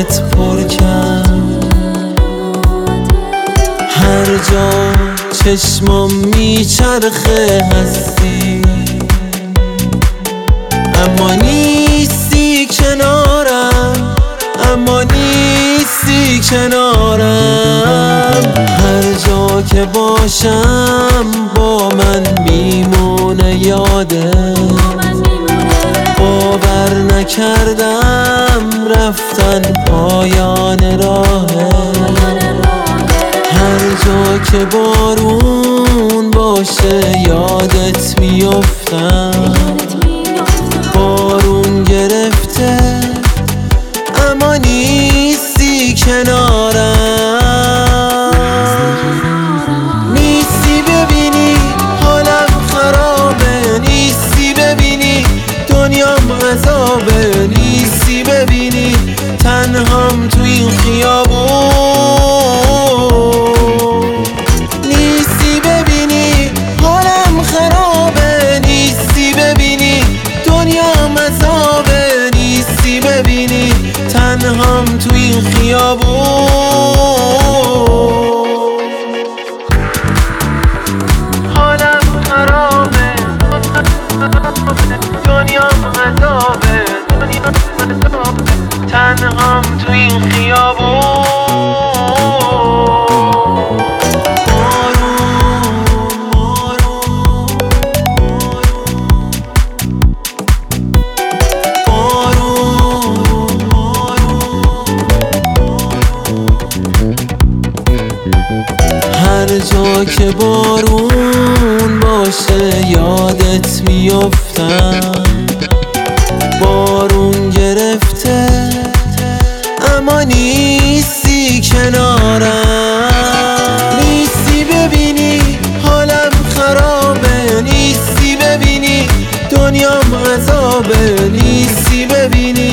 یادت پر کرد. هر جا چشمام میچرخه هستی، اما نیستی کنارم، اما نیستی کنارم. هر جا که باشم با من میمونه یاده، باور نکردم رفتن پایان راهه. هر جا که بارون باشه یادت میافتم، بارون گرفته اما نیستی کنارم. نیستی ببینی حالم خرابه، نیستی ببینی دنیام عذابه، نیستی ببینی تنهام تو این خیابون، نیستی ببینی حالم خرابه، نیستی ببینی دنیام عذابه، نیستی ببینی تنهام تو این خیابون. حالم خرابه، دنیام عذابه، تنهام تو این خیابون. هر جا که بارون باشه یادت میافتم، بارون گرفته اما نیستی کنارم. نیستی ببینی حالم خرابه، نیستی ببینی دنیام عذابه، نیستی ببینی